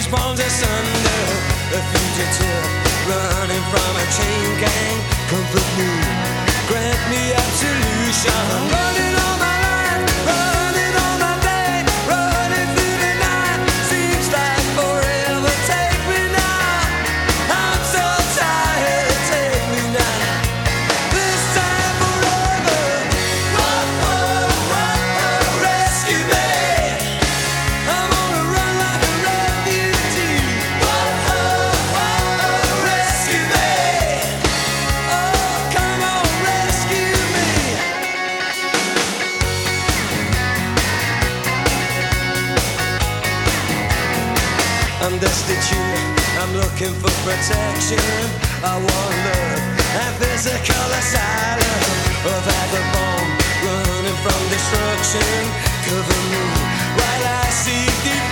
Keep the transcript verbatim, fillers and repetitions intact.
these palms asunder. A fugitive running from a chain gang. Comfort me, grant me absolution. I'm running all my life, running all my day, running through the night. Seems like forever. Take me now. I'm so tired. Take me now. This time forever. Whoa, whoa, whoa, rescue me. I'm on a run like a refugee. Whoa, whoa, whoa, rescue me. Oh, come on, rescue me. I'm destitute, I'm looking for protection. I want love and physical asylum. A vagabond running from destruction. Cover me while I seek devotion.